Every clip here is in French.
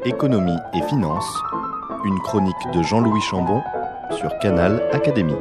Économie et finances, une chronique de Jean-Louis Chambon sur Canal Académie.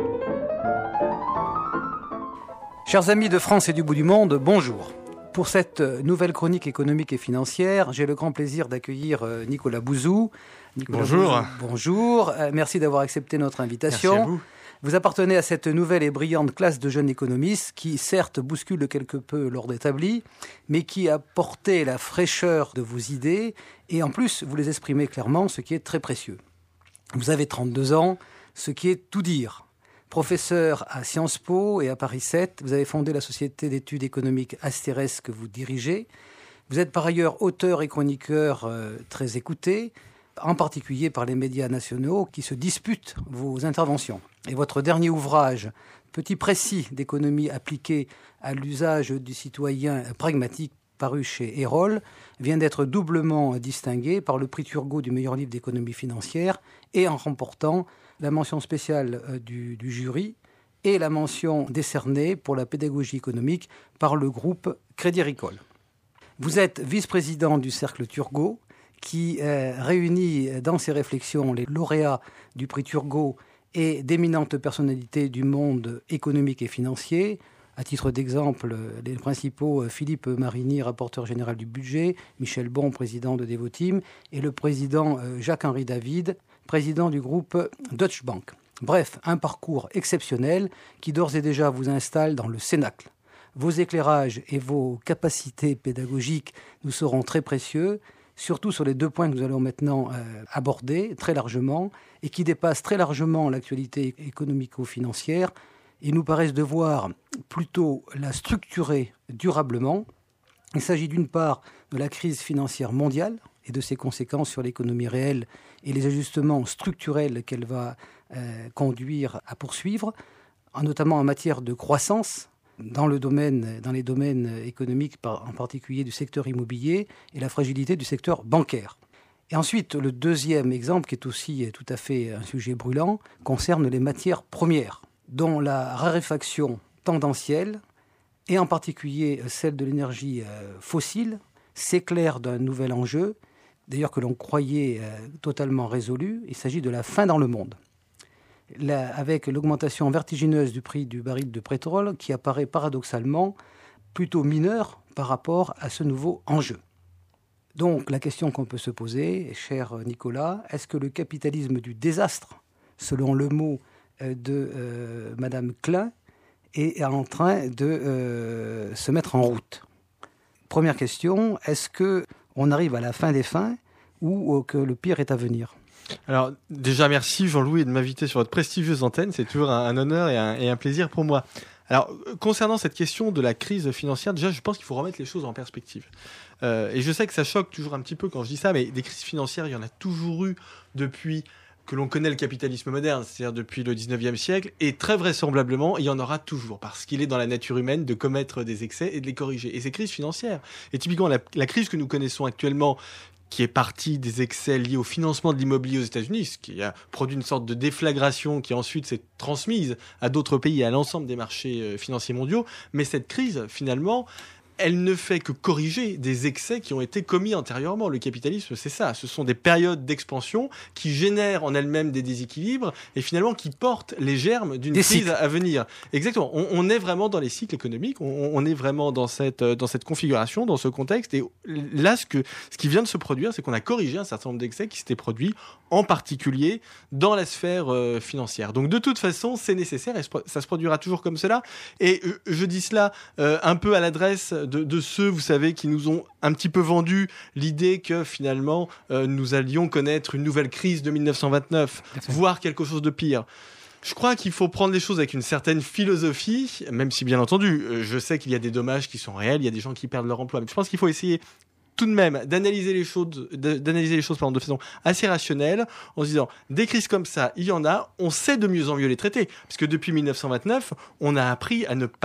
Chers amis de France et du bout du monde, bonjour. Pour cette nouvelle chronique économique et financière, j'ai le grand plaisir d'accueillir Nicolas Bouzou. Bonjour. Bonjour, merci d'avoir accepté notre invitation. Merci à vous. Vous appartenez à cette nouvelle et brillante classe de jeunes économistes qui, certes, bouscule quelque peu l'ordre établi, mais qui a porté la fraîcheur de vos idées et en plus, vous les exprimez clairement, ce qui est très précieux. Vous avez 32 ans, ce qui est tout dire. Professeur à Sciences Po et à Paris 7, vous avez fondé la société d'études économiques Astérès que vous dirigez. Vous êtes par ailleurs auteur et chroniqueur très écouté, en particulier par les médias nationaux qui se disputent vos interventions. Et votre dernier ouvrage, Petit précis d'économie appliquée à l'usage du citoyen pragmatique, paru chez Erol, vient d'être doublement distingué par le prix Turgot du meilleur livre d'économie financière et en remportant la mention spéciale du jury et la mention décernée pour la pédagogie économique par le groupe Crédit Agricole. Vous êtes vice-président du Cercle Turgot qui réunit dans ses réflexions les lauréats du prix Turgot et d'éminentes personnalités du monde économique et financier. À titre d'exemple, les principaux Philippe Marini, rapporteur général du budget, Michel Bon, président de Devoteam, et le président Jacques-Henri David, président du groupe Deutsche Bank. Bref, un parcours exceptionnel qui d'ores et déjà vous installe dans le cénacle. Vos éclairages et vos capacités pédagogiques nous seront très précieux, surtout sur les deux points que nous allons maintenant aborder très largement et qui dépassent très largement l'actualité économico-financière et nous paraissent devoir plutôt la structurer durablement. Il s'agit d'une part de la crise financière mondiale et de ses conséquences sur l'économie réelle et les ajustements structurels qu'elle va conduire à poursuivre, notamment en matière de croissance, dans les domaines économiques, en particulier du secteur immobilier, et la fragilité du secteur bancaire. Et ensuite, le deuxième exemple, qui est aussi tout à fait un sujet brûlant, concerne les matières premières, dont la raréfaction tendancielle, et en particulier celle de l'énergie fossile, s'éclaire d'un nouvel enjeu, d'ailleurs que l'on croyait totalement résolu. Il s'agit de la faim dans le monde. Avec l'augmentation vertigineuse du prix du baril de pétrole qui apparaît paradoxalement plutôt mineure par rapport à ce nouveau enjeu. Donc la question qu'on peut se poser, cher Nicolas, est-ce que le capitalisme du désastre, selon le mot de Madame Klein, est en train de se mettre en route? Première question, est-ce qu'on arrive à la fin des fins ou que le pire est à venir? Alors déjà merci Jean-Louis de m'inviter sur votre prestigieuse antenne, c'est toujours un honneur et un plaisir pour moi. Alors concernant cette question de la crise financière, déjà je pense qu'il faut remettre les choses en perspective. Et je sais que ça choque toujours un petit peu quand je dis ça, mais des crises financières, il y en a toujours eu depuis que l'on connaît le capitalisme moderne, c'est-à-dire depuis le 19e siècle, et très vraisemblablement, il y en aura toujours, parce qu'il est dans la nature humaine de commettre des excès et de les corriger. Et ces crises financières, et typiquement la crise que nous connaissons actuellement, qui est partie des excès liés au financement de l'immobilier aux États-Unis, ce qui a produit une sorte de déflagration qui ensuite s'est transmise à d'autres pays et à l'ensemble des marchés financiers mondiaux. Mais cette crise, finalement, elle ne fait que corriger des excès qui ont été commis antérieurement. Le capitalisme, c'est ça. Ce sont des périodes d'expansion qui génèrent en elles-mêmes des déséquilibres et finalement qui portent les germes d'une crise à venir. Exactement. On est vraiment dans les cycles économiques. On est vraiment dans cette configuration, dans ce contexte. Et là, ce qui vient de se produire, c'est qu'on a corrigé un certain nombre d'excès qui s'étaient produits, en particulier dans la sphère financière. Donc, de toute façon, c'est nécessaire et ça se produira toujours comme cela. Et je dis cela un peu à l'adresse de ceux, vous savez, qui nous ont un petit peu vendu l'idée que finalement nous allions connaître une nouvelle crise de 1929, voire quelque chose de pire. Je crois qu'il faut prendre les choses avec une certaine philosophie, même si bien entendu, je sais qu'il y a des dommages qui sont réels, il y a des gens qui perdent leur emploi, mais je pense qu'il faut essayer tout de même d'analyser les choses de façon assez rationnelle, en se disant des crises comme ça, il y en a, on sait de mieux en mieux les traiter, parce que depuis 1929, on a appris à ne pas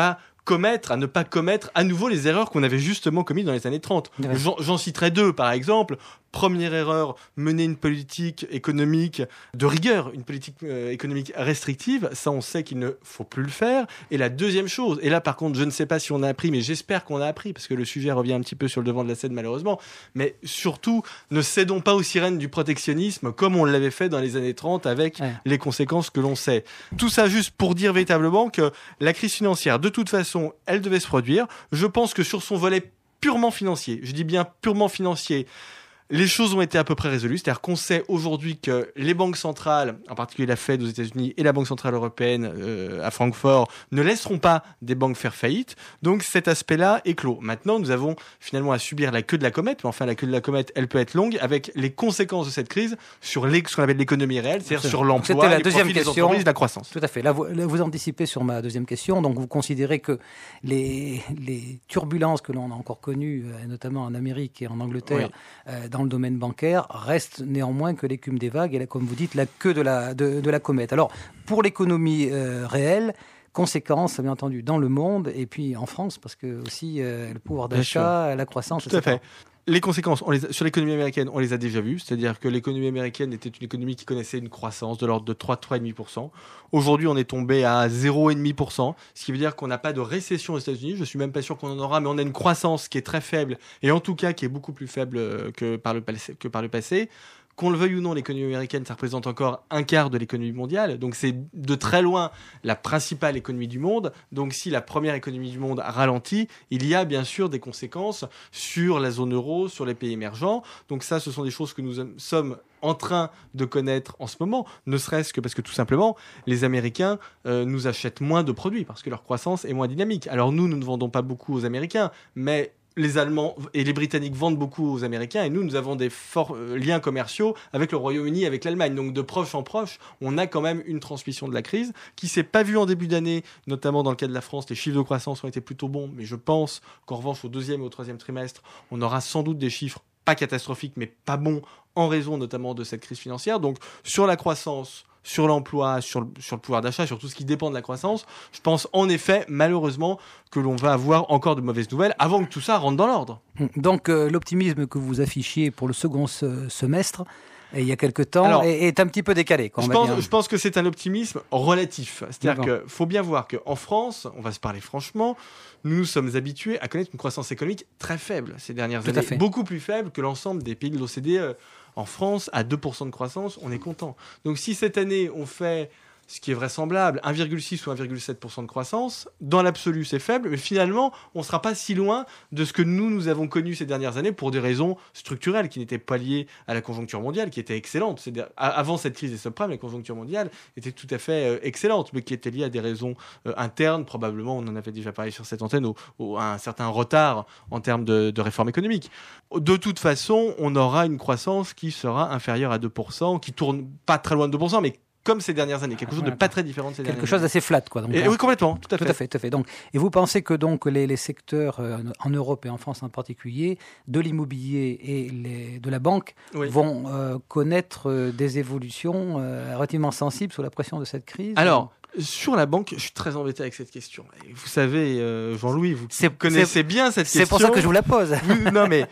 à ne pas commettre à nouveau les erreurs qu'on avait justement commises dans les années 30. Ouais. J'en citerai 2, par exemple. Première erreur, mener une politique économique de rigueur, une politique économique restrictive. Ça, on sait qu'il ne faut plus le faire. Et la deuxième chose, et là, par contre, je ne sais pas si on a appris, mais j'espère qu'on a appris, parce que le sujet revient un petit peu sur le devant de la scène, malheureusement. Mais surtout, ne cédons pas aux sirènes du protectionnisme, comme on l'avait fait dans les années 30, avec les conséquences que l'on sait. Tout ça juste pour dire véritablement que la crise financière, de toute façon, elle devait se produire. Je pense que sur son volet purement financier, je dis bien purement financier, les choses ont été à peu près résolues, c'est-à-dire qu'on sait aujourd'hui que les banques centrales, en particulier la Fed aux États-Unis et la Banque centrale européenne à Francfort, ne laisseront pas des banques faire faillite. Donc cet aspect-là est clos. Maintenant, nous avons finalement à subir la queue de la comète, mais enfin la queue de la comète, elle peut être longue, avec les conséquences de cette crise sur ce qu'on appelle l'économie réelle, c'est-à-dire sur l'emploi, les profits des entreprises, la croissance. Tout à fait. Là, vous anticipez sur ma deuxième question. Donc, vous considérez que les turbulences que l'on a encore connues, notamment en Amérique et en Angleterre, dans le domaine bancaire, restent néanmoins que l'écume des vagues et, comme vous dites, la queue de la comète. Alors, pour l'économie réelle, conséquences, bien entendu, dans le monde et puis en France, parce que aussi le pouvoir d'achat, la croissance, tout à fait. Les conséquences sur l'économie américaine, on les a déjà vues. C'est-à-dire que l'économie américaine était une économie qui connaissait une croissance de l'ordre de 3,5%. Aujourd'hui, on est tombé à 0,5%, ce qui veut dire qu'on n'a pas de récession aux États-Unis. Je ne suis même pas sûr qu'on en aura, mais on a une croissance qui est très faible, et en tout cas qui est beaucoup plus faible que par le passé. Qu'on le veuille ou non, l'économie américaine, ça représente encore un quart de l'économie mondiale. Donc c'est de très loin la principale économie du monde. Donc si la première économie du monde ralentit, il y a bien sûr des conséquences sur la zone euro, sur les pays émergents. Donc ça, ce sont des choses que nous sommes en train de connaître en ce moment, ne serait-ce que parce que tout simplement, les Américains nous achètent moins de produits parce que leur croissance est moins dynamique. Alors nous ne vendons pas beaucoup aux Américains, mais les Allemands et les Britanniques vendent beaucoup aux Américains, et nous avons des forts liens commerciaux avec le Royaume-Uni, avec l'Allemagne. Donc de proche en proche, on a quand même une transmission de la crise qui ne s'est pas vue en début d'année, notamment dans le cas de la France. Les chiffres de croissance ont été plutôt bons, mais je pense qu'en revanche, au deuxième et au troisième trimestre, on aura sans doute des chiffres pas catastrophiques, mais pas bons, en raison notamment de cette crise financière. Donc sur la croissance, sur l'emploi, sur le pouvoir d'achat, sur tout ce qui dépend de la croissance, je pense en effet, malheureusement, que l'on va avoir encore de mauvaises nouvelles avant que tout ça rentre dans l'ordre. Donc l'optimisme que vous affichiez pour le second semestre, il y a quelque temps, est un petit peu décalé. Je pense que c'est un optimisme relatif. C'est-à-dire qu'il faut bien voir qu'en France, on va se parler franchement, nous nous sommes habitués à connaître une croissance économique très faible ces dernières années, beaucoup plus faible que l'ensemble des pays de l'OCDE. En France, à 2% de croissance, on est content. Donc si cette année, on fait ce qui est vraisemblable, 1,6 ou 1,7% de croissance, dans l'absolu, c'est faible, mais finalement, on ne sera pas si loin de ce que nous avons connu ces dernières années pour des raisons structurelles qui n'étaient pas liées à la conjoncture mondiale, qui était excellente. Avant cette crise des subprimes, la conjoncture mondiale était tout à fait excellente, mais qui était liée à des raisons internes, probablement, on en avait déjà parlé sur cette antenne, à un certain retard en termes de réforme économique. De toute façon, on aura une croissance qui sera inférieure à 2%, qui tourne pas très loin de 2%, mais comme ces dernières années, quelque chose de pas très différent de ces dernières années. Quelque chose d'assez flat, quoi. Donc, oui, complètement, tout à fait. Donc, et vous pensez que donc les secteurs en Europe et en France en particulier, de l'immobilier et de la banque, vont connaître des évolutions relativement sensibles sous la pression de cette crise? Alors, sur la banque, je suis très embêté avec cette question. Et vous savez, Jean-Louis, vous connaissez bien cette question. C'est pour ça que je vous la pose. Non, mais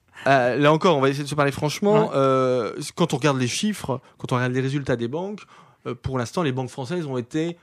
là encore, on va essayer de se parler franchement. Quand on regarde les chiffres, quand on regarde les résultats des banques, pour l'instant, les banques françaises ont été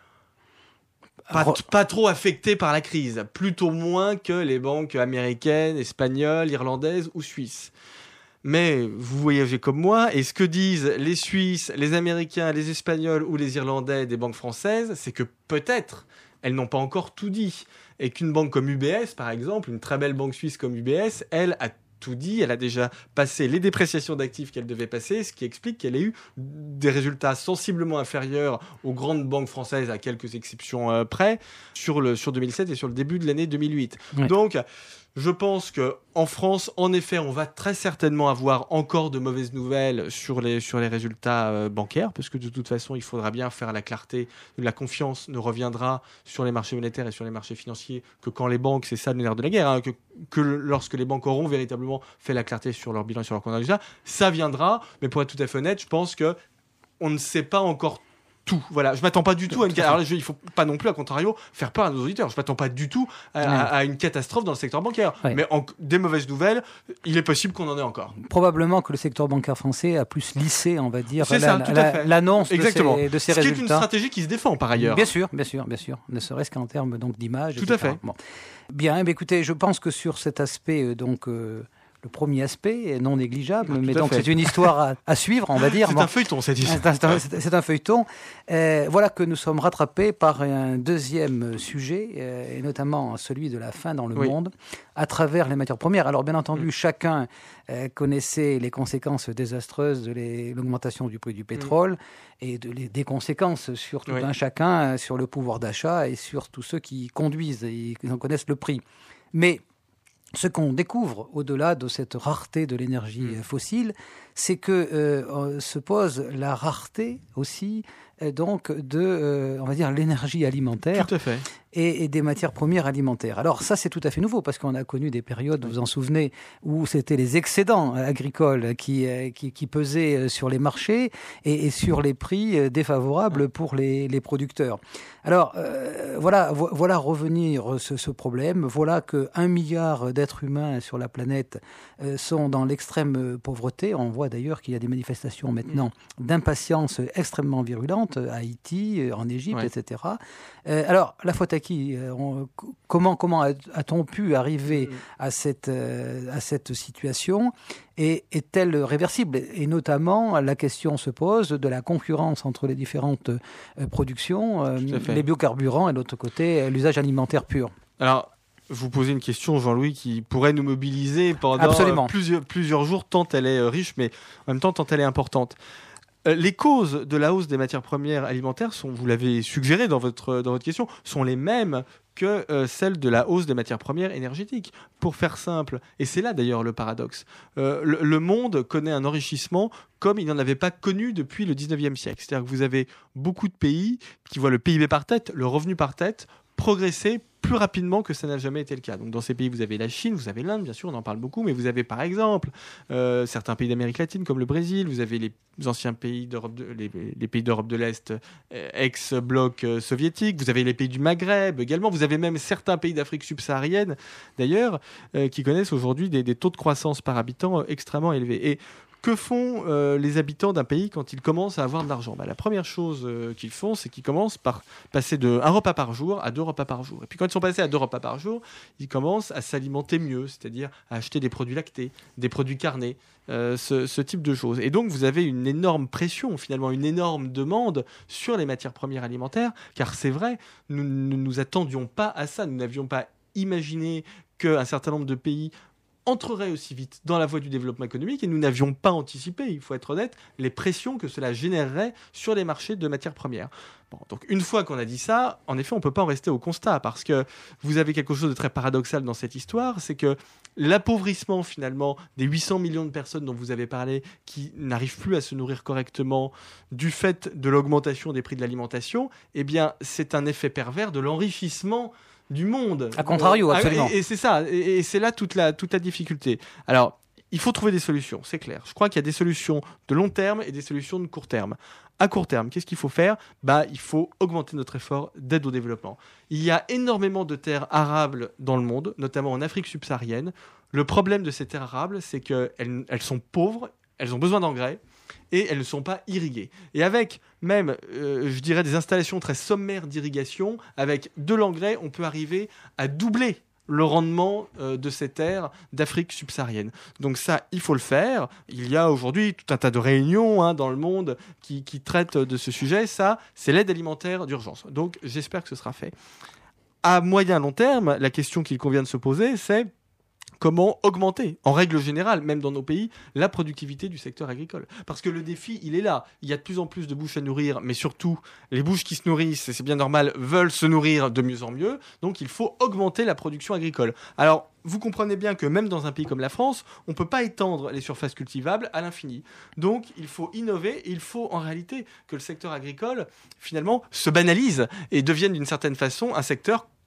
pas trop affectées par la crise, plutôt moins que les banques américaines, espagnoles, irlandaises ou suisses. Mais vous voyagez comme moi, et ce que disent les Suisses, les Américains, les Espagnols ou les Irlandais des banques françaises, c'est que peut-être elles n'ont pas encore tout dit, et qu'une banque comme UBS, par exemple, une très belle banque suisse comme UBS, elle a tout dit, elle a déjà passé les dépréciations d'actifs qu'elle devait passer, ce qui explique qu'elle ait eu des résultats sensiblement inférieurs aux grandes banques françaises, à quelques exceptions près, sur 2007 et sur le début de l'année 2008. Ouais. Donc, je pense qu'en France, en effet, on va très certainement avoir encore de mauvaises nouvelles sur les résultats bancaires, parce que de toute façon, il faudra bien faire la clarté. La confiance ne reviendra sur les marchés monétaires et sur les marchés financiers que quand les banques, c'est ça le nerf de la guerre, hein, que lorsque les banques auront véritablement fait la clarté sur leur bilan et sur leur compte de résultats, ça viendra. Mais pour être tout à fait honnête, je pense qu'on ne sait pas encore tout. Voilà, je m'attends pas du tout à une. Alors là, il faut pas non plus, à contrario, faire peur à nos auditeurs. Je m'attends pas du tout à une catastrophe dans le secteur bancaire. Ouais. Mais des mauvaises nouvelles, il est possible qu'on en ait encore. Probablement que le secteur bancaire français a plus lissé, on va dire, C'est ça, tout à fait. l'annonce de Exactement. ces Ce qui résultats. est une stratégie qui se défend par ailleurs. Bien sûr. Ne serait-ce qu'en termes donc d'image. Tout à fait. Bon. Bien, écoutez, je pense que sur cet aspect, le premier aspect est non négligeable, mais donc c'est une histoire à suivre, on va dire. C'est un feuilleton, cette histoire. C'est un feuilleton. Voilà que nous sommes rattrapés par un deuxième sujet, et notamment celui de la faim dans le monde, à travers les matières premières. Alors, bien entendu, chacun connaissait les conséquences désastreuses de l'augmentation du prix du pétrole et des conséquences sur tout un chacun, sur le pouvoir d'achat et sur tous ceux qui conduisent et qui en connaissent le prix. Mais ce qu'on découvre au-delà de cette rareté de l'énergie fossile, c'est que se pose la rareté aussi donc de, on va dire, l'énergie alimentaire. Tout à fait. Et des matières premières alimentaires. Alors ça, c'est tout à fait nouveau, parce qu'on a connu des périodes, vous vous en souvenez, où c'était les excédents agricoles qui pesaient sur les marchés et sur les prix défavorables pour les producteurs. Alors, voilà revenir ce problème. Voilà que 1 milliard d'êtres humains sur la planète sont dans l'extrême pauvreté. On voit d'ailleurs qu'il y a des manifestations maintenant d'impatience extrêmement virulentes à Haïti, en Égypte, etc. Alors, la faute à qui comment a-t-on pu arriver à cette situation et est-elle réversible? Et notamment, la question se pose de la concurrence entre les différentes productions, les biocarburants et de l'autre côté, l'usage alimentaire pur. Alors, vous posez une question, Jean-Louis, qui pourrait nous mobiliser pendant plusieurs jours, tant elle est riche, mais en même temps, tant elle est importante. Les causes de la hausse des matières premières alimentaires sont, vous l'avez suggéré dans votre question, sont les mêmes que celles de la hausse des matières premières énergétiques. Pour faire simple, et c'est là d'ailleurs le paradoxe, le monde connaît un enrichissement comme il n'en avait pas connu depuis le 19e siècle. C'est-à-dire que vous avez beaucoup de pays qui voient le PIB par tête, le revenu par tête, progresser plus rapidement que ça n'a jamais été le cas. Donc dans ces pays, vous avez la Chine, vous avez l'Inde, bien sûr, on en parle beaucoup, mais vous avez par exemple certains pays d'Amérique latine comme le Brésil, vous avez les anciens pays d'Europe, les pays d'Europe de l'Est, ex-bloc soviétique, vous avez les pays du Maghreb également, vous avez même certains pays d'Afrique subsaharienne d'ailleurs, qui connaissent aujourd'hui des taux de croissance par habitant extrêmement élevés. Et que font les habitants d'un pays quand ils commencent à avoir de l'argent? La première chose qu'ils font, c'est qu'ils commencent par passer de 1 repas par jour à 2 repas par jour. Et puis quand ils sont passés à 2 repas par jour, ils commencent à s'alimenter mieux, c'est-à-dire à acheter des produits lactés, des produits carnés, ce type de choses. Et donc vous avez une énorme pression, finalement une énorme demande sur les matières premières alimentaires, car c'est vrai, nous ne nous attendions pas à ça, nous n'avions pas imaginé qu'un certain nombre de pays entrerait aussi vite dans la voie du développement économique et nous n'avions pas anticipé, il faut être honnête, les pressions que cela générerait sur les marchés de matières premières. Bon, donc une fois qu'on a dit ça, en effet, on ne peut pas en rester au constat parce que vous avez quelque chose de très paradoxal dans cette histoire, c'est que l'appauvrissement finalement des 800 millions de personnes dont vous avez parlé qui n'arrivent plus à se nourrir correctement du fait de l'augmentation des prix de l'alimentation, eh bien c'est un effet pervers de l'enrichissement du monde. A contrario, absolument. Et c'est ça, et c'est là toute la difficulté. Alors, il faut trouver des solutions, c'est clair. Je crois qu'il y a des solutions de long terme et des solutions de court terme. À court terme, qu'est-ce qu'il faut faire? Il faut augmenter notre effort d'aide au développement. Il y a énormément de terres arables dans le monde, notamment en Afrique subsaharienne. Le problème de ces terres arables, c'est qu'elles sont pauvres, elles ont besoin d'engrais, et elles ne sont pas irriguées. Et avec même, je dirais, des installations très sommaires d'irrigation, avec de l'engrais, on peut arriver à doubler le rendement de ces terres d'Afrique subsaharienne. Donc ça, il faut le faire. Il y a aujourd'hui tout un tas de réunions dans le monde qui traitent de ce sujet. Ça, c'est l'aide alimentaire d'urgence. Donc j'espère que ce sera fait. À moyen long terme, la question qu'il convient de se poser, c'est comment augmenter, en règle générale, même dans nos pays, la productivité du secteur agricole. Parce que le défi, il est là. Il y a de plus en plus de bouches à nourrir, mais surtout, les bouches qui se nourrissent, et c'est bien normal, veulent se nourrir de mieux en mieux. Donc, il faut augmenter la production agricole. Alors, vous comprenez bien que même dans un pays comme la France, on ne peut pas étendre les surfaces cultivables à l'infini. Donc, il faut innover et il faut en réalité que le secteur agricole, finalement, se banalise et devienne d'une certaine façon un secteur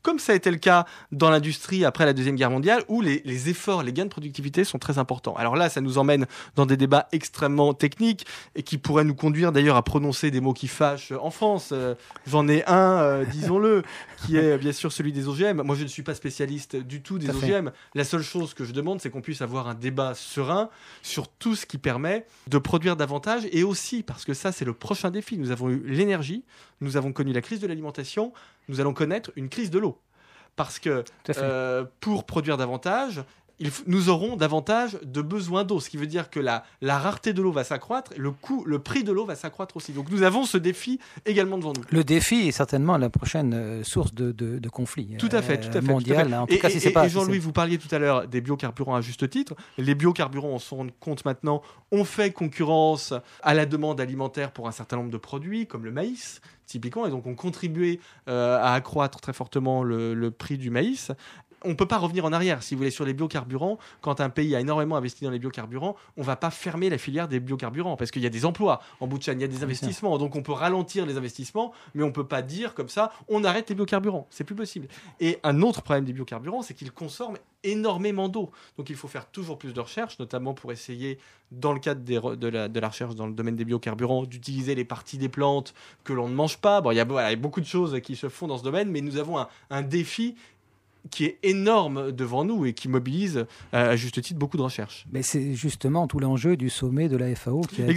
comme ça a été le cas dans l'industrie après la Deuxième Guerre mondiale, où les efforts, les gains de productivité sont très importants. Alors là, ça nous emmène dans des débats extrêmement techniques et qui pourraient nous conduire d'ailleurs à prononcer des mots qui fâchent en France. J'en ai un, disons-le, qui est bien sûr celui des OGM. Moi, je ne suis pas spécialiste du tout des OGM. La seule chose que je demande, c'est qu'on puisse avoir un débat serein sur tout ce qui permet de produire davantage, et aussi, parce que ça, c'est le prochain défi. Nous avons eu l'énergie, nous avons connu la crise de l'alimentation, nous allons connaître une crise de l'eau. Parce que pour produire davantage, nous aurons davantage de besoins d'eau, ce qui veut dire que la rareté de l'eau va s'accroître, le prix de l'eau va s'accroître aussi. Donc nous avons ce défi également devant nous. Le défi est certainement la prochaine source de conflit tout à fait, mondial. Tout à fait. En tout cas, si c'est pas. Et Jean-Louis, vous parliez tout à l'heure des biocarburants à juste titre. Les biocarburants, on s'en rend compte maintenant, ont fait concurrence à la demande alimentaire pour un certain nombre de produits, comme le maïs, typiquement, et donc ont contribué à accroître très fortement le prix du maïs. On ne peut pas revenir en arrière, si vous voulez, sur les biocarburants. Quand un pays a énormément investi dans les biocarburants, on ne va pas fermer la filière des biocarburants, parce qu'il y a des emplois en bout de chaîne, il y a des investissements. Donc on peut ralentir les investissements, mais on ne peut pas dire comme ça, on arrête les biocarburants. C'est plus possible. Et un autre problème des biocarburants, c'est qu'ils consomment énormément d'eau. Donc il faut faire toujours plus de recherches, notamment pour essayer, dans le cadre de la recherche dans le domaine des biocarburants, d'utiliser les parties des plantes que l'on ne mange pas. Bon, il y a beaucoup de choses qui se font dans ce domaine, mais nous avons un défi qui est énorme devant nous et qui mobilise à juste titre beaucoup de recherches. Mais c'est justement tout l'enjeu du sommet de la FAO qui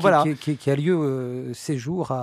a lieu ces jours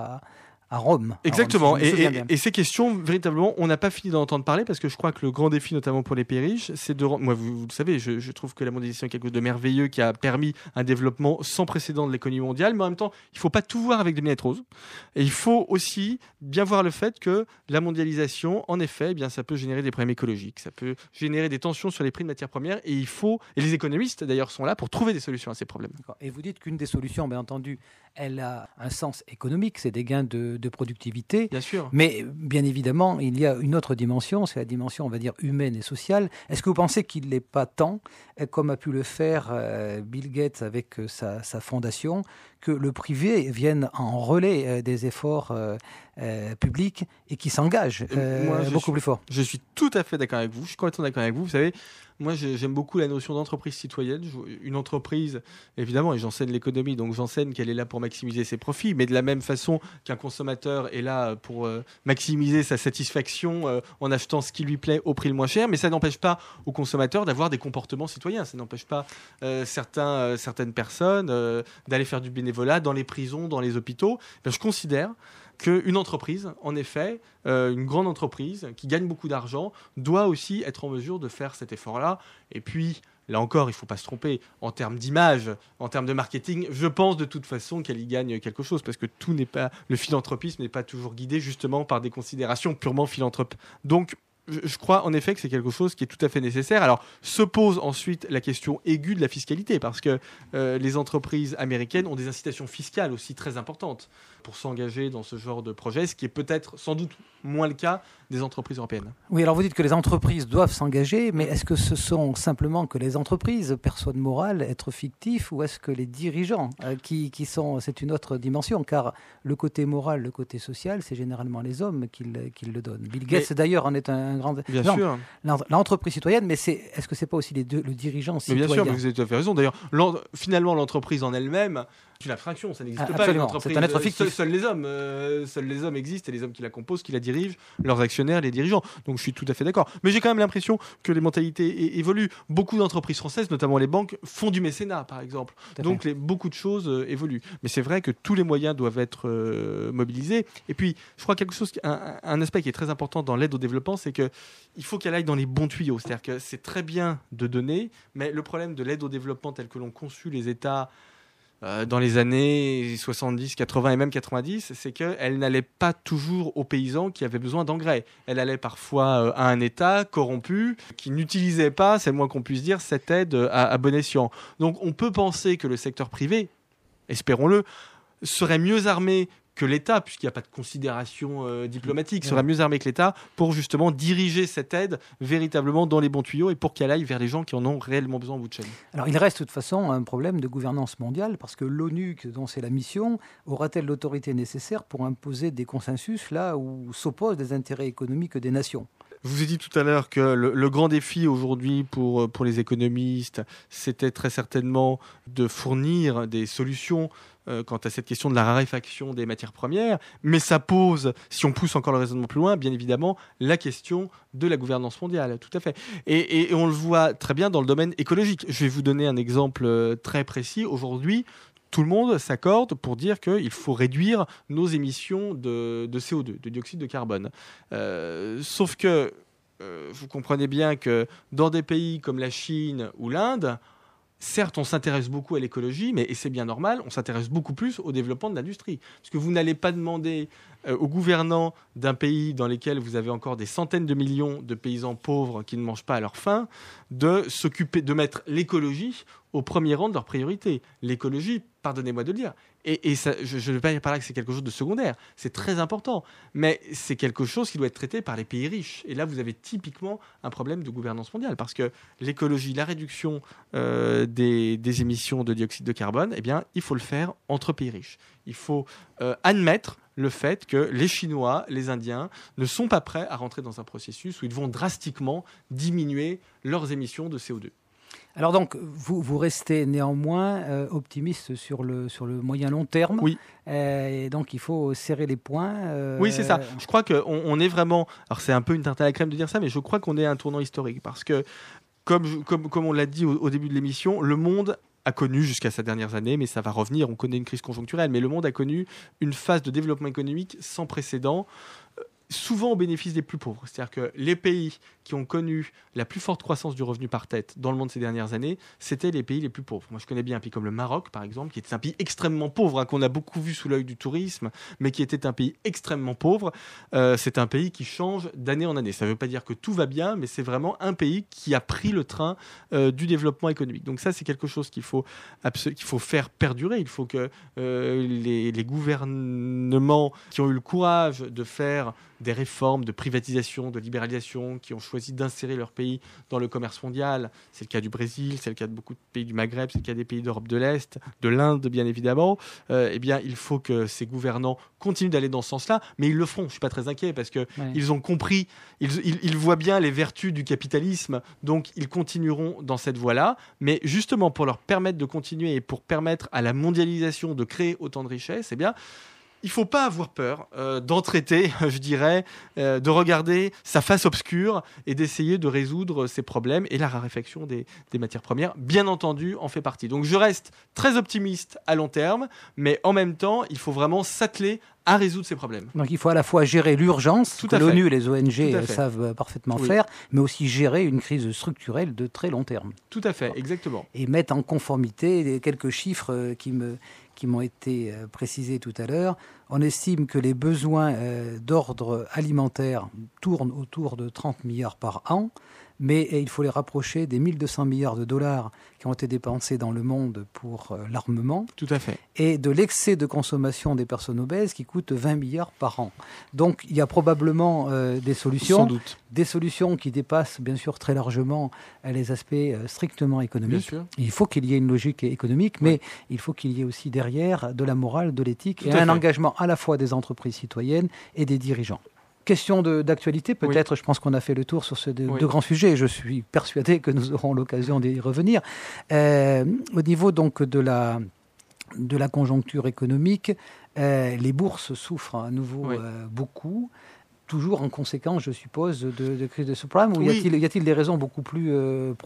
à Rome. Exactement. Et ces questions, véritablement, on n'a pas fini d'en entendre parler, parce que je crois que le grand défi, notamment pour les pays riches, c'est de... Moi, vous le savez, je trouve que la mondialisation est quelque chose de merveilleux qui a permis un développement sans précédent de l'économie mondiale, mais en même temps, il ne faut pas tout voir avec des lunettes roses. Et il faut aussi bien voir le fait que la mondialisation, en effet, eh bien, ça peut générer des problèmes écologiques, ça peut générer des tensions sur les prix de matières premières, et les économistes, d'ailleurs, sont là pour trouver des solutions à ces problèmes. D'accord. Et vous dites qu'une des solutions, bien entendu, elle a un sens économique, c'est des gains de productivité. Bien sûr. Mais bien évidemment, il y a une autre dimension, c'est la dimension, on va dire, humaine et sociale. Est-ce que vous pensez qu'il n'est pas temps, comme a pu le faire Bill Gates avec sa fondation, que le privé vienne en relais des efforts publics et qui s'engage beaucoup plus fort? Je suis tout à fait d'accord avec vous. Je suis complètement d'accord avec vous. Vous savez, moi, j'aime beaucoup la notion d'entreprise citoyenne. Une entreprise, évidemment, et j'enseigne l'économie, donc j'enseigne qu'elle est là pour maximiser ses profits, mais de la même façon qu'un consommateur est là pour maximiser sa satisfaction en achetant ce qui lui plaît au prix le moins cher, mais ça n'empêche pas aux consommateurs d'avoir des comportements citoyens. Ça n'empêche pas certaines personnes d'aller faire du bénévolat dans les prisons, dans les hôpitaux. Je considère qu'une entreprise, en effet, une grande entreprise qui gagne beaucoup d'argent, doit aussi être en mesure de faire cet effort-là. Et puis, là encore, il ne faut pas se tromper, en termes d'image, en termes de marketing, je pense de toute façon qu'elle y gagne quelque chose, parce que le philanthropisme n'est pas toujours guidé justement par des considérations purement philanthropes. Donc, je crois en effet que c'est quelque chose qui est tout à fait nécessaire. Alors, se pose ensuite la question aiguë de la fiscalité, parce que les entreprises américaines ont des incitations fiscales aussi très importantes pour s'engager dans ce genre de projet, ce qui est peut-être sans doute moins le cas des entreprises européennes. Oui, alors vous dites que les entreprises doivent s'engager, mais est-ce que ce sont simplement que les entreprises, personnes morales, êtres fictifs, ou est-ce que les dirigeants qui sont... C'est une autre dimension, car le côté moral, le côté social, c'est généralement les hommes qui le donnent. Bill Gates, d'ailleurs, en est un grand... Bien sûr. L'entreprise citoyenne, mais est-ce que c'est pas aussi le dirigeant citoyen? Mais bien sûr, vous avez tout à fait raison. D'ailleurs, finalement, l'entreprise en elle-même, c'est une abstraction, ça n'existe pas. Une entreprise, c'est un être fictif. Seuls les hommes existent, et les hommes qui la composent, qui la dirigent, leurs actionnaires, les dirigeants. Donc je suis tout à fait d'accord. Mais j'ai quand même l'impression que les mentalités évoluent. Beaucoup d'entreprises françaises, notamment les banques, font du mécénat, par exemple. Donc beaucoup de choses évoluent. Mais c'est vrai que tous les moyens doivent être mobilisés. Et puis, je crois un aspect qui est très important dans l'aide au développement, c'est qu'il faut qu'elle aille dans les bons tuyaux. C'est-à-dire que c'est très bien de donner, mais le problème de l'aide au développement tel que l'ont conçu les États dans les années 70, 80 et même 90, c'est qu'elle n'allait pas toujours aux paysans qui avaient besoin d'engrais. Elle allait parfois à un État corrompu qui n'utilisait pas, c'est le moins qu'on puisse dire, cette aide à bon escient. Donc on peut penser que le secteur privé, espérons-le, serait mieux armé que l'État, puisqu'il n'y a pas de considération diplomatique, serait mieux armé que l'État pour justement diriger cette aide véritablement dans les bons tuyaux et pour qu'elle aille vers les gens qui en ont réellement besoin au bout de chaîne. Alors il reste de toute façon un problème de gouvernance mondiale, parce que l'ONU, dont c'est la mission, aura-t-elle l'autorité nécessaire pour imposer des consensus là où s'opposent des intérêts économiques des nations? Je vous ai dit tout à l'heure que le grand défi aujourd'hui pour les économistes, c'était très certainement de fournir des solutions quant à cette question de la raréfaction des matières premières, mais ça pose, si on pousse encore le raisonnement plus loin, bien évidemment, la question de la gouvernance mondiale, tout à fait. Et on le voit très bien dans le domaine écologique. Je vais vous donner un exemple très précis. Aujourd'hui, tout le monde s'accorde pour dire qu'il faut réduire nos émissions de CO2, de dioxyde de carbone. Sauf que vous comprenez bien que dans des pays comme la Chine ou l'Inde, certes, on s'intéresse beaucoup à l'écologie, et c'est bien normal, on s'intéresse beaucoup plus au développement de l'industrie. Parce que vous n'allez pas demander aux gouvernants d'un pays dans lequel vous avez encore des centaines de millions de paysans pauvres qui ne mangent pas à leur faim, de mettre l'écologie au premier rang de leurs priorités. L'écologie, pardonnez-moi de le dire, et ça, je ne veux pas dire par là que c'est quelque chose de secondaire, c'est très important, mais c'est quelque chose qui doit être traité par les pays riches. Et là, vous avez typiquement un problème de gouvernance mondiale, parce que l'écologie, la réduction des émissions de dioxyde de carbone, eh bien, il faut le faire entre pays riches. Il faut admettre le fait que les Chinois, les Indiens ne sont pas prêts à rentrer dans un processus où ils vont drastiquement diminuer leurs émissions de CO2. Alors donc, vous restez néanmoins optimiste sur le moyen long terme. Oui. Et donc, il faut serrer les poings. Oui, c'est ça. Je crois qu'on est vraiment... Alors, c'est un peu une tarte à la crème de dire ça, mais je crois qu'on est à un tournant historique. Parce que, comme on l'a dit au début de l'émission, le monde a connu jusqu'à ces dernières années, mais ça va revenir, on connaît une crise conjoncturelle, mais le monde a connu une phase de développement économique sans précédent, souvent au bénéfice des plus pauvres. C'est-à-dire que les pays qui ont connu la plus forte croissance du revenu par tête dans le monde ces dernières années, c'était les pays les plus pauvres. Moi, je connais bien un pays comme le Maroc, par exemple, qui était un pays extrêmement pauvre, qu'on a beaucoup vu sous l'œil du tourisme, mais qui était un pays extrêmement pauvre. C'est un pays qui change d'année en année. Ça ne veut pas dire que tout va bien, mais c'est vraiment un pays qui a pris le train du développement économique. Donc ça, c'est quelque chose qu'il faut faire perdurer. Il faut que les gouvernements qui ont eu le courage de faire des réformes de privatisation, de libéralisation, qui ont choisi d'insérer leur pays dans le commerce mondial. C'est le cas du Brésil, c'est le cas de beaucoup de pays du Maghreb, c'est le cas des pays d'Europe de l'Est, de l'Inde bien évidemment. Eh bien, il faut que ces gouvernants continuent d'aller dans ce sens-là, mais ils le feront. Je ne suis pas très inquiet parce qu'ils ont compris, ils voient bien les vertus du capitalisme, donc ils continueront dans cette voie-là. Mais justement, pour leur permettre de continuer et pour permettre à la mondialisation de créer autant de richesses, eh bien, il ne faut pas avoir peur d'en traiter, je dirais, de regarder sa face obscure et d'essayer de résoudre ces problèmes. Et la raréfaction des matières premières, bien entendu, en fait partie. Donc je reste très optimiste à long terme, mais en même temps, il faut vraiment s'atteler à résoudre ces problèmes. Donc il faut à la fois gérer l'urgence, que l'ONU et les ONG savent parfaitement faire, mais aussi gérer une crise structurelle de très long terme. Tout à fait, exactement. Et mettre en conformité quelques chiffres qui m'ont été précisés tout à l'heure. On estime que les besoins d'ordre alimentaire tournent autour de 30 milliards par an, mais il faut les rapprocher des 1200 milliards de dollars qui ont été dépensés dans le monde pour l'armement. Tout à fait. Et de l'excès de consommation des personnes obèses qui coûte 20 milliards par an. Donc il y a probablement des solutions. Sans doute. Des solutions qui dépassent bien sûr très largement les aspects strictement économiques. Bien sûr. Il faut qu'il y ait une logique économique, mais il faut qu'il y ait aussi derrière de la morale, de l'éthique et un engagement à la fois des entreprises citoyennes et des dirigeants. Question d'actualité, peut-être, je pense qu'on a fait le tour sur ces deux grands sujets. Je suis persuadé que nous aurons l'occasion d'y revenir. Au niveau donc de la conjoncture économique, les bourses souffrent à nouveau beaucoup. Toujours en conséquence, je suppose, de crise de subprime, ou y a-t-il des raisons beaucoup plus profondes ?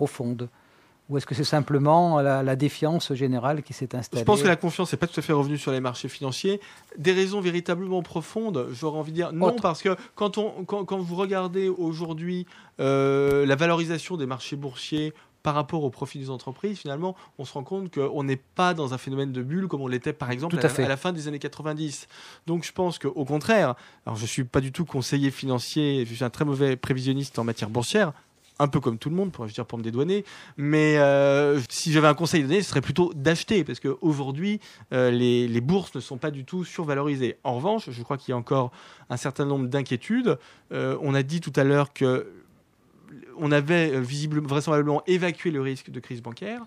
Ou est-ce que c'est simplement la défiance générale qui s'est installée ? Je pense que la confiance n'est pas tout à fait revenue sur les marchés financiers. Des raisons véritablement profondes, j'aurais envie de dire non, parce que quand vous regardez aujourd'hui la valorisation des marchés boursiers par rapport au profit des entreprises, finalement, on se rend compte qu'on n'est pas dans un phénomène de bulle comme on l'était, par exemple, à la fin des années 90. Donc, je pense qu'au contraire, alors je ne suis pas du tout conseiller financier, je suis un très mauvais prévisionniste en matière boursière, un peu comme tout le monde, pour me dédouaner. Mais si j'avais un conseil à donner, ce serait plutôt d'acheter, parce qu'aujourd'hui, les bourses ne sont pas du tout survalorisées. En revanche, je crois qu'il y a encore un certain nombre d'inquiétudes. On a dit tout à l'heure qu'on avait vraisemblablement évacué le risque de crise bancaire.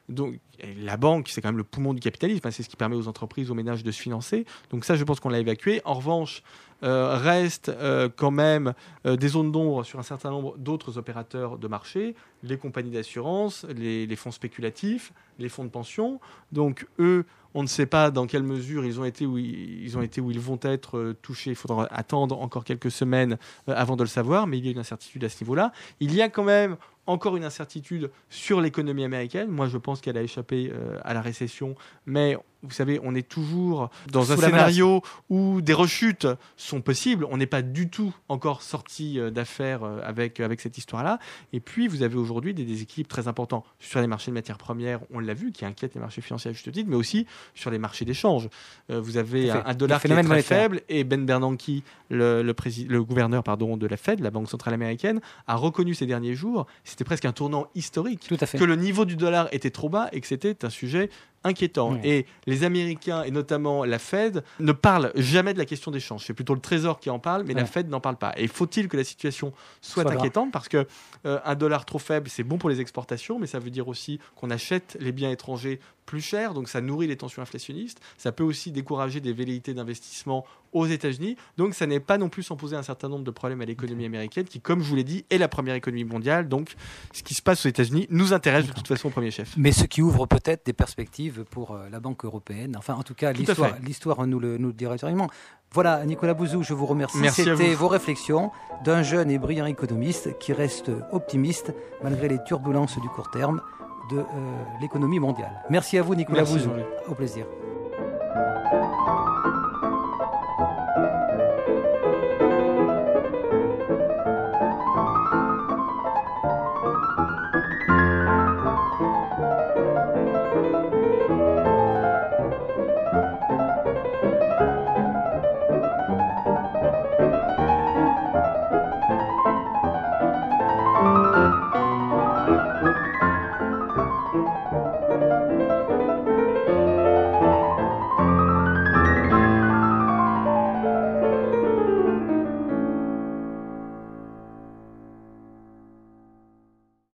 Donc, la banque, c'est quand même le poumon du capitalisme, c'est ce qui permet aux entreprises, aux ménages de se financer. Donc ça, je pense qu'on l'a évacué. En revanche, restent quand même des zones d'ombre sur un certain nombre d'autres opérateurs de marché, les compagnies d'assurance, les fonds spéculatifs, les fonds de pension. Donc eux, on ne sait pas dans quelle mesure ils ont été ou ils vont être touchés. Il faudra attendre encore quelques semaines avant de le savoir, mais il y a une incertitude à ce niveau-là. Il y a quand même encore une incertitude sur l'économie américaine. Moi, je pense qu'elle a échappé à la récession, mais vous savez, on est toujours dans un scénario où des rechutes sont possibles. On n'est pas du tout encore sorti d'affaires avec cette histoire-là. Et puis, vous avez aujourd'hui des déséquilibres très importants sur les marchés de matières premières, on l'a vu, qui inquiètent les marchés financiers à juste titre, mais aussi sur les marchés d'échange. Vous avez un dollar qui est très faible, et Ben Bernanke, le gouverneur de la Fed, la Banque centrale américaine, a reconnu ces derniers jours, c'était presque un tournant historique, que le niveau du dollar était trop bas et que c'était un sujet inquiétant. Oui. Et les Américains, et notamment la Fed, ne parlent jamais de la question d'échange. C'est plutôt le Trésor qui en parle, mais la Fed n'en parle pas. Et faut-il que la situation soit inquiétante ? Parce que un dollar trop faible, c'est bon pour les exportations, mais ça veut dire aussi qu'on achète les biens étrangers plus cher, donc ça nourrit les tensions inflationnistes. Ça peut aussi décourager des velléités d'investissement aux États-Unis. Donc ça n'est pas non plus sans poser un certain nombre de problèmes à l'économie américaine, qui, comme je vous l'ai dit, est la première économie mondiale. Donc ce qui se passe aux États-Unis nous intéresse de toute façon au premier chef. Mais ce qui ouvre peut-être des perspectives pour la Banque européenne. Enfin, en tout cas, l'histoire nous le dira ultérieurement. Voilà, Nicolas Bouzou, je vous remercie. C'était vos réflexions d'un jeune et brillant économiste qui reste optimiste malgré les turbulences du court terme de l'économie mondiale. Merci à vous, Nicolas Bouzou. Au plaisir.